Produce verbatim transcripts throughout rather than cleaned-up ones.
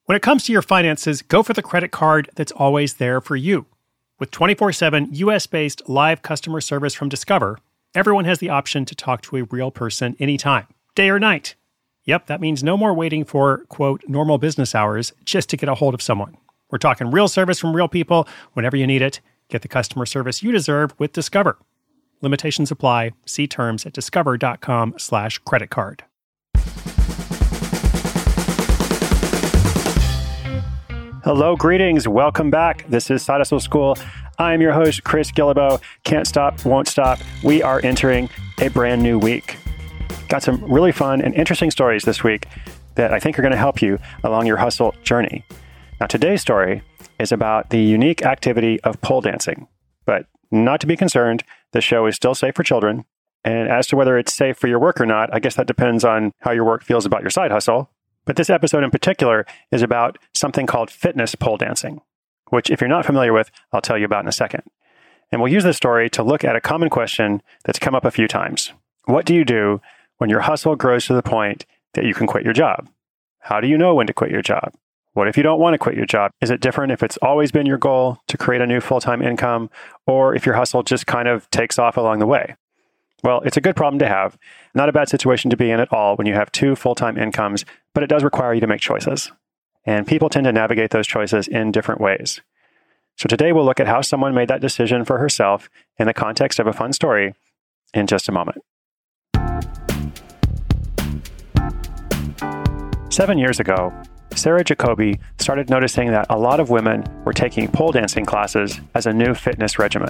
When it comes to your finances, go for the credit card that's always there for you. With twenty-four seven U S-based live customer service from Discover, everyone has the option to talk to a real person anytime, day or night. Yep, that means no more waiting for, quote, normal business hours just to get a hold of someone. We're talking real service from real people whenever you need it. Get the customer service you deserve with Discover. Limitations apply. See terms at discover.com slash credit card. Hello, greetings. Welcome back. This is Side Hustle School. I'm your host, Chris Guillebeau. Can't stop, won't stop. We are entering a brand new week. Got some really fun and interesting stories this week that I think are going to help you along your hustle journey. Now, today's story is about the unique activity of pole dancing. But not to be concerned, the show is still safe for children. And as to whether it's safe for your work or not, I guess that depends on how your work feels about your side hustle. But this episode in particular is about something called fitness pole dancing, which if you're not familiar with, I'll tell you about in a second. And we'll use this story to look at a common question that's come up a few times. What do you do when your hustle grows to the point that you can quit your job? How do you know when to quit your job? What if you don't want to quit your job? Is it different if it's always been your goal to create a new full-time income, or if your hustle just kind of takes off along the way? Well, it's a good problem to have. Not a bad situation to be in at all when you have two full-time incomes, but it does require you to make choices. And people tend to navigate those choices in different ways. So today we'll look at how someone made that decision for herself in the context of a fun story in just a moment. Seven years ago, Sarah Jacoby started noticing that a lot of women were taking pole dancing classes as a new fitness regimen.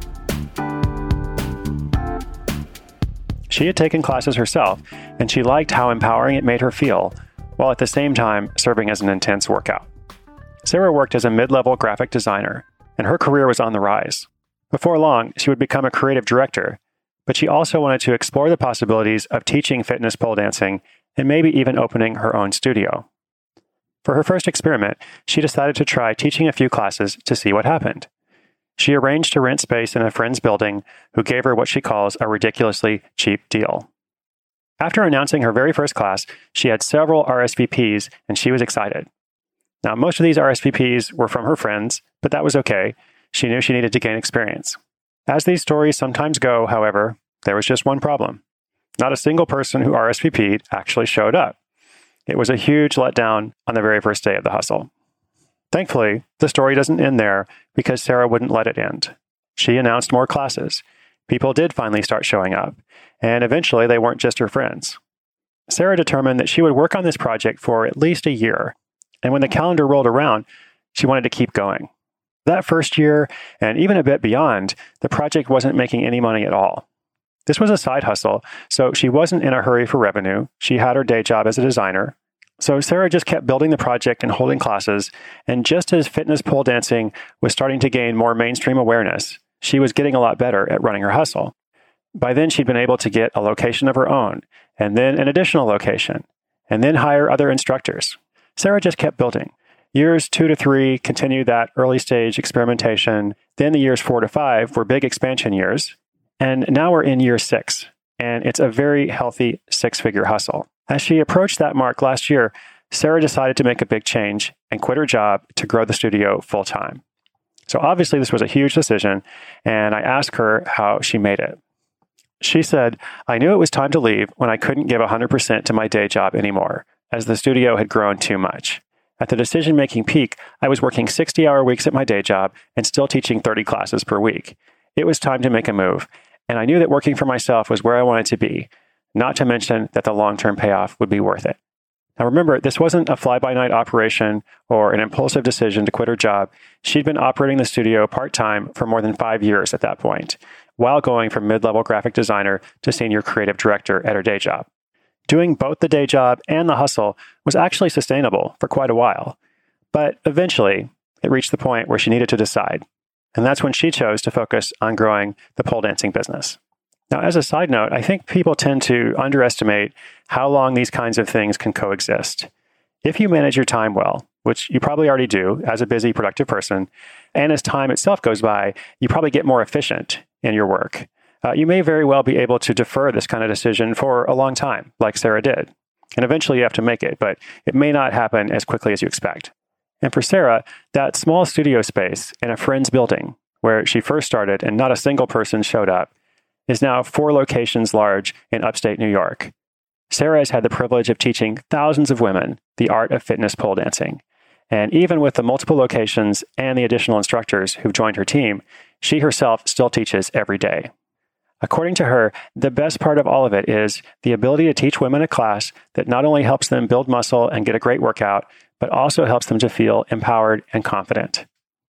She had taken classes herself, and she liked how empowering it made her feel, while at the same time serving as an intense workout. Sarah worked as a mid-level graphic designer, and her career was on the rise. Before long, she would become a creative director, but she also wanted to explore the possibilities of teaching fitness pole dancing and maybe even opening her own studio. For her first experiment, she decided to try teaching a few classes to see what happened. She arranged to rent space in a friend's building who gave her what she calls a ridiculously cheap deal. After announcing her very first class, she had several R S V Ps and she was excited. Now, most of these R S V Ps were from her friends, but that was okay. She knew she needed to gain experience. As these stories sometimes go, however, there was just one problem. Not a single person who R S V P'd actually showed up. It was a huge letdown on the very first day of the hustle. Thankfully, the story doesn't end there because Sarah wouldn't let it end. She announced more classes. People did finally start showing up, and eventually they weren't just her friends. Sarah determined that she would work on this project for at least a year, and when the calendar rolled around, she wanted to keep going. That first year, and even a bit beyond, the project wasn't making any money at all. This was a side hustle, so she wasn't in a hurry for revenue. She had her day job as a designer. So Sarah just kept building the project and holding classes, and just as fitness pole dancing was starting to gain more mainstream awareness, she was getting a lot better at running her hustle. By then, she'd been able to get a location of her own, and then an additional location, and then hire other instructors. Sarah just kept building. Years two to three continued that early stage experimentation. Then the years four to five were big expansion years, and now we're in year six, and it's a very healthy six-figure hustle. As she approached that mark last year, Sarah decided to make a big change and quit her job to grow the studio full-time. So obviously this was a huge decision, and I asked her how she made it. She said, "I knew it was time to leave when I couldn't give one hundred percent to my day job anymore, as the studio had grown too much. At the decision-making peak, I was working sixty-hour weeks at my day job and still teaching thirty classes per week. It was time to make a move, and I knew that working for myself was where I wanted to be. Not to mention that the long-term payoff would be worth it." Now remember, this wasn't a fly-by-night operation or an impulsive decision to quit her job. She'd been operating the studio part-time for more than five years at that point, while going from mid-level graphic designer to senior creative director at her day job. Doing both the day job and the hustle was actually sustainable for quite a while. But eventually, it reached the point where she needed to decide. And that's when she chose to focus on growing the pole dancing business. Now, as a side note, I think people tend to underestimate how long these kinds of things can coexist. If you manage your time well, which you probably already do as a busy, productive person, and as time itself goes by, you probably get more efficient in your work. Uh, you may very well be able to defer this kind of decision for a long time, like Sarah did. And eventually you have to make it, but it may not happen as quickly as you expect. And for Sarah, that small studio space in a friend's building where she first started and not a single person showed up is now four locations large in upstate New York. Sarah has had the privilege of teaching thousands of women the art of fitness pole dancing. And even with the multiple locations and the additional instructors who've joined her team, she herself still teaches every day. According to her, the best part of all of it is the ability to teach women a class that not only helps them build muscle and get a great workout, but also helps them to feel empowered and confident.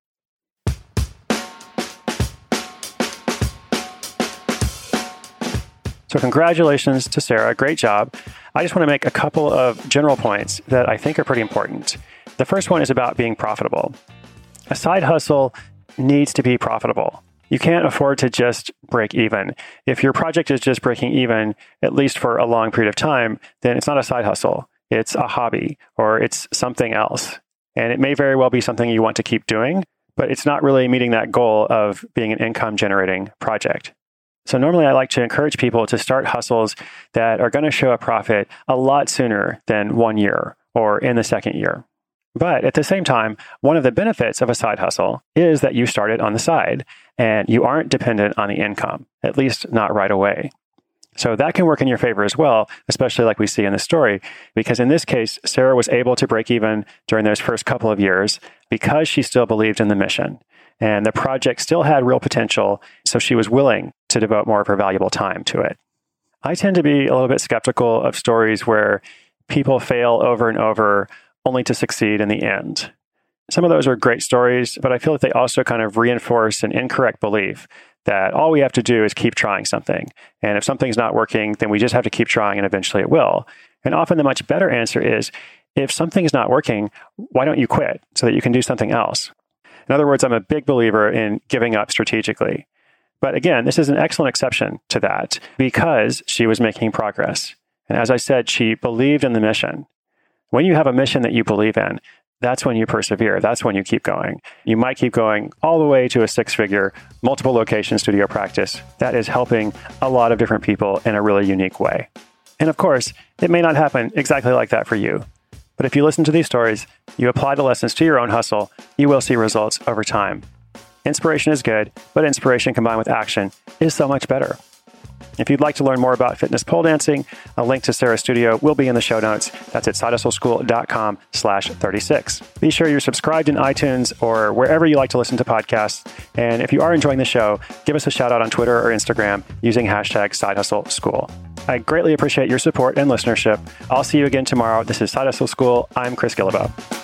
So congratulations to Sarah. Great job. I just want to make a couple of general points that I think are pretty important. The first one is about being profitable. A side hustle needs to be profitable. You can't afford to just break even. If your project is just breaking even, at least for a long period of time, then it's not a side hustle. It's a hobby or it's something else. And it may very well be something you want to keep doing, but it's not really meeting that goal of being an income generating project. So normally I like to encourage people to start hustles that are going to show a profit a lot sooner than one year or in the second year. But at the same time, one of the benefits of a side hustle is that you start it on the side and you aren't dependent on the income, at least not right away. So that can work in your favor as well, especially like we see in the story, because in this case, Sarah was able to break even during those first couple of years because she still believed in the mission. And the project still had real potential, so she was willing to devote more of her valuable time to it. I tend to be a little bit skeptical of stories where people fail over and over only to succeed in the end. Some of those are great stories, but I feel that they also kind of reinforce an incorrect belief that all we have to do is keep trying something. And if something's not working, then we just have to keep trying and eventually it will. And often the much better answer is, if something's not working, why don't you quit so that you can do something else? In other words, I'm a big believer in giving up strategically. But again, this is an excellent exception to that because she was making progress. And as I said, she believed in the mission. When you have a mission that you believe in, that's when you persevere. That's when you keep going. You might keep going all the way to a six-figure, multiple location studio practice that is helping a lot of different people in a really unique way. And of course, it may not happen exactly like that for you. But if you listen to these stories, you apply the lessons to your own hustle, you will see results over time. Inspiration is good, but inspiration combined with action is so much better. If you'd like to learn more about fitness pole dancing, a link to Sarah's studio will be in the show notes. That's at sidehustleschool.com slash 36. Be sure you're subscribed in iTunes or wherever you like to listen to podcasts. And if you are enjoying the show, give us a shout out on Twitter or Instagram using hashtag SideHustleSchool. I greatly appreciate your support and listenership. I'll see you again tomorrow. This is Side Hustle School. I'm Chris Guillebeau.